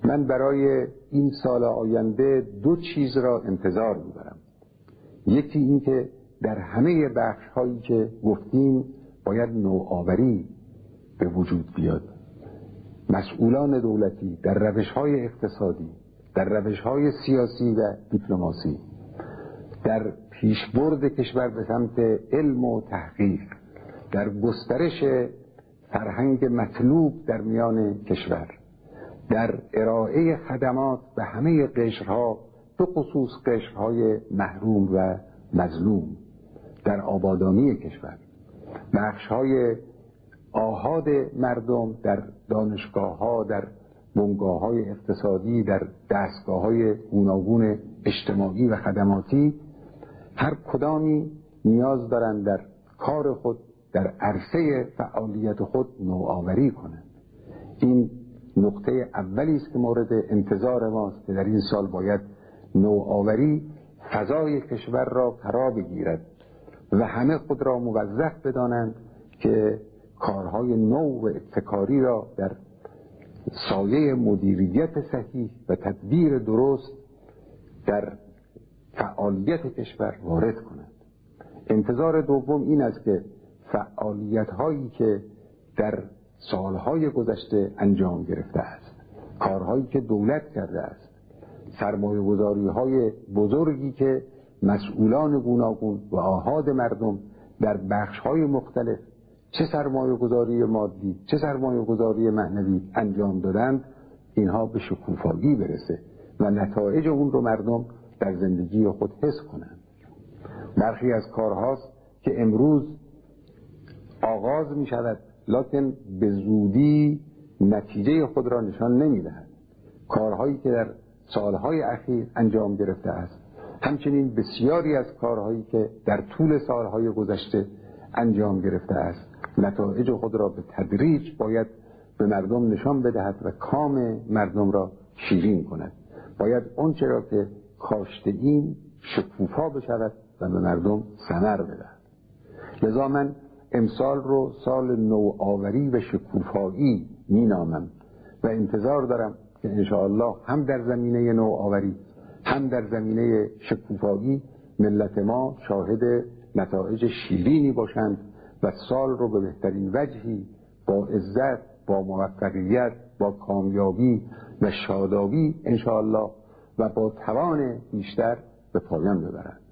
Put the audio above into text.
من برای این سال آینده 2 چیز را انتظار می‌دارم. یکی این که در همه بخش‌هایی که گفتیم باید نوآوری به وجود بیاد. مسئولان دولتی در روش‌های اقتصادی، در روش‌های سیاسی و دیپلماسی، در پیشبرد کشور به سمت علم و تحقیق، در گسترش فرهنگ مطلوب در میان کشور، در ارائه خدمات به همه قشرها، به خصوص قشرهای محروم و مظلوم، در آبادانی کشور، بخش‌های آحاد مردم در دانشگاه‌ها، در بنگاه‌های اقتصادی، در دستگاه‌های گوناگون اجتماعی و خدماتی، هر کدامی نیاز دارند در کار خود، در عرصه فعالیت خود نوآوری کنند. این نقطه اولی است که مورد انتظار ماست که در این سال باید نوآوری فضای کشور را فرا بگیرد و همه خود را موظف بدانند که کارهای نو و ابتکاری را در سایه مدیریت صحیح و تدبیر درست در فعالیت کشور وارد کنند. انتظار دوم این است که فعالیت‌هایی که در سالهای گذشته انجام گرفته است، کارهایی که دولت کرده است، سرمایه‌گذاری‌های بزرگی که مسئولان گوناگون و آحاد مردم در بخش‌های مختلف، چه سرمایه‌گذاری مادی چه سرمایه‌گذاری معنوی انجام دادند، اینها به شکوفایی برسه و نتایج اون رو مردم در زندگی خود حس کنند. برخی از کارهاست که امروز آغاز می شود لکن به زودی نتیجه خود را نشان نمی دهد. کارهایی که در سالهای اخیر انجام گرفته است، همچنین بسیاری از کارهایی که در طول سالهای گذشته انجام گرفته است، نتایج خود را به تدریج باید به مردم نشان بدهد و کام مردم را شیرین کند. باید اون چرا که کاشته این شکوفا بشود و به مردم ثمر بدهد. لذا من امسال رو سال نوآوری و شکوفایی می نامم و انتظار دارم که انشاءالله هم در زمینه نوآوری هم در زمینه شکوفایی ملت ما شاهد نتایج شیرینی باشند و سال رو به بهترین وجهی با عزت، با موفقیت، با کامیابی و شادابی انشاءالله و با توان بیشتر به پایان ببرند.